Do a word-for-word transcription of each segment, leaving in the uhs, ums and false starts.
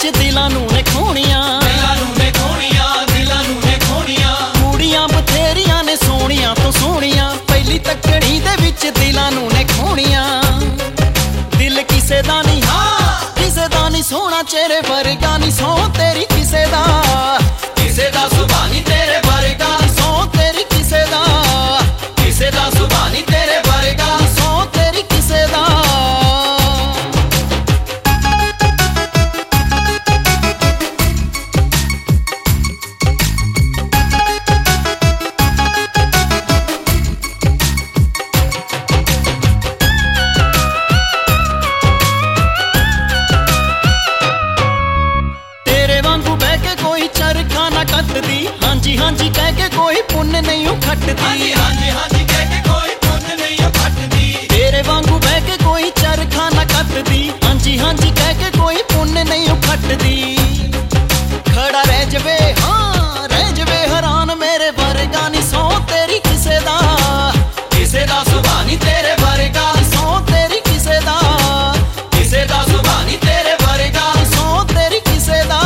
दिलां नूं ने खोणियां, दिलां नूं ने खोणियां, दिलां नूं ने खोणियां। कुड़ियां बथेरियां ने सोहणियां तो सोहणियां, पहली तकड़ी दे विच दिलां नूं ने खोणियां। दिल किसे दा नहीं, हाँ किसे दा नहीं सोहना, चेहरे वर्गा नहीं सौ तेरी किसे दा, किसे दा सुभाऽ नी तेरे वर्गा, सौ तेरी किसे दा, किसे दा सुभाऽ नी तेरे वर्गा। सौ तेरी किसे दा। कटदी हांजी हांजी कह के कोई पुण्य नहीं खटदी, हांजी हांजी हांजी कह के कोई पुण्य नहीं खटदी। तेरे वांगू बह के कोई चरखा ना कटदी, हांजी हांजी कह के कोई पुण्य नहीं खटदी। खड़ा रह जवे हाँ रह जवे हैरान, मेरे वर्गा नी सौ तेरी किसे दा, किसे दा सुभाऽ नी तेरे वर्गा, सौ तेरी किसे दा, किसे दा सुभाऽ नी तेरे वर्गा। सौ तेरी किसे दा।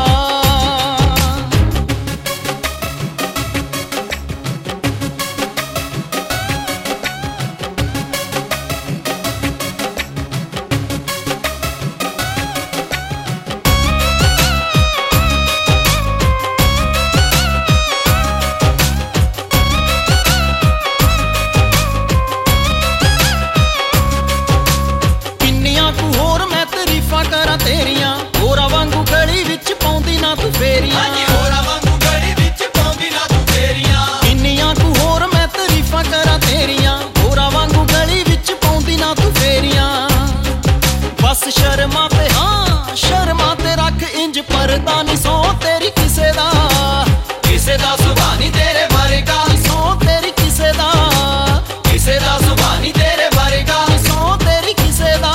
करा तेरियां होरा वांगू गली विच पौंदी ना तू फेरियां, हांजी होरा वांगू गली विच पौंदी ना तू फेरियां। किन्नियां कू होर मैं तारीफां करा तेरियां, होरा वांगू गली विच पौंदी ना तू फेरियां। बस शर्मा ते हाँ शर्मा ते रख इंज परदा नी सौ तेरी किसे दा, किसे दा सुभाऽ नी तेरे वर्गा, सौ तेरी किसे दा, किसे दा सुभाऽ नी तेरे वर्गा। सौ तेरी किसे दा।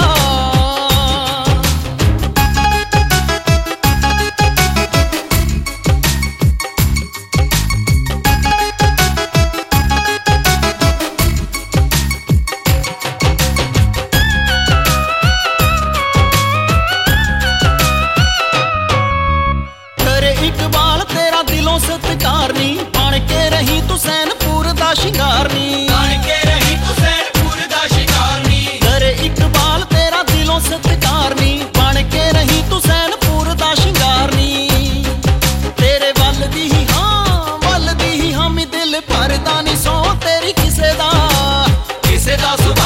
इकबाल तेरा दिलों सत्कार नी, बन के रही तू सैनपुर दा शिंगार नी, बन के रही तू सैनपुर दा शिंगार नी। करे इकबाल तेरा दिलों सत्कार नी, बन के रही तू सैनपुर दा शिंगार नी। तेरे वल दी ही हाँ वल दी ही हम दिल भरदा नी सौ तेरी किसे दा, किसे दा सुभाऽ